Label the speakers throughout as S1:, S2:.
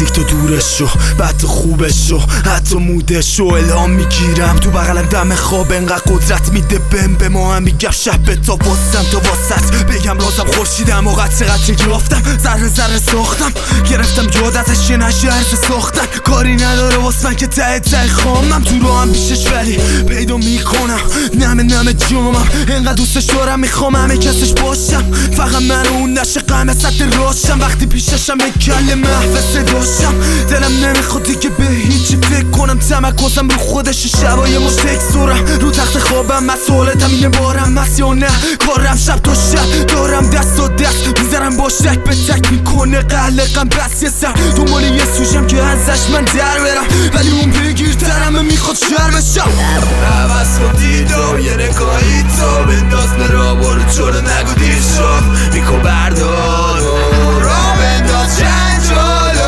S1: نزدیک تو دورش شو، بعد تو خوبش شو، حتی مودش شو الهام میگیرم تو بغلم دم خواب انقدر قدرت میده بهم به ما هم میگم شب تا واسم تا واسط بگم رازم خورشیدم و قطره یافتم ذره ذره ساختم گرفتم یاد ازش یه نشه عرض ساختن کاری نداره واسه من که ته خامم تو رو هم بیشش ولی پیدا میکنم نمه جامم انقدر دوستش دارم میخوام همه کسش باشم فقط من اون نشه قمه سطح راشم وقتی پیششم به کل محو صداشم دلم نمیخواد دیگه به هیچی فکر کنم تمرکزم رو خودش شبای مشتکسورم رو تخت خوابم مسئولتم اینه بارم مست یا نه کارم شب تا شب دارم دست تا دست میذارم باش تک به تک میکنه قلقم بس یه سر دنبال یه سوشم که ازش من در برم ولی اون بگیرترمه میخواد شرمشم عوض کن دیدم یه نگاهی تو بنداز مرا برو جلو نگو دیر شد میکن بردار را بنداز چند جلو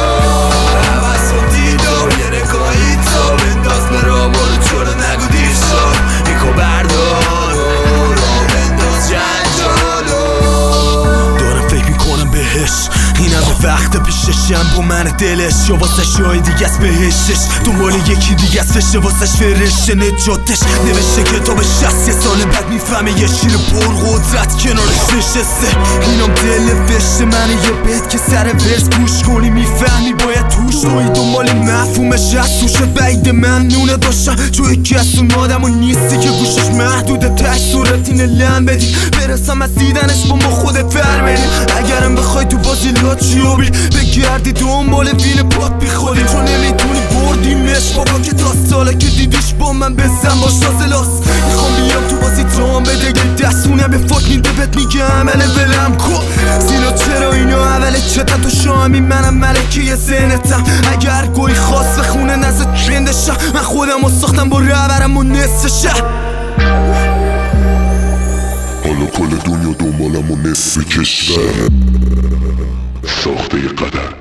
S1: عوض کن دیدم یه نگاهی تو بنداز مرا برو جلو نگو دیر شد میکن بردار را بنداز چند جلو دارم فکر میکنم بهش این همه وقت پیششم با من دلش یا واسش جای دیگه است بهشش دنبال یکی دیگه است فشه واسش فرشه نجاتش نوشته کتاب 60 سال بعد میفهمه یه شیر پر قدرت کنارش نشسته اینم دل وشته منه یه بیت که سر ورس گوش کنی میفهمی باید توش روی دنبال مفهومش از توشه بعید من نونه داشتم چون یکی از اون آدم و نیستی که گوشش محدوده تش صورت اینه لم بدی برسم از دیدنش با ما خودت ور بریم اگرم بخوای تو بازی لاچیابی بگردی دنبال وین پات بی خودی چون نمیتونی بردیمش بابا که تا ساله که دیدیش با من بزن باش تازلاس میخوام بیام تو بازی تام بده یه دستونه به فاک میده بهت میگه عمله ولم کن سینا چرا اینا اوله چتا تو شامی منم ملکی ذهنتم اگر گوی خواست به خونه نزد رندشم من خودم رو ساختم با رهبرم و نصف شهر
S2: حالا کل دنیا دنبالم و نصف کشور ساخته قدر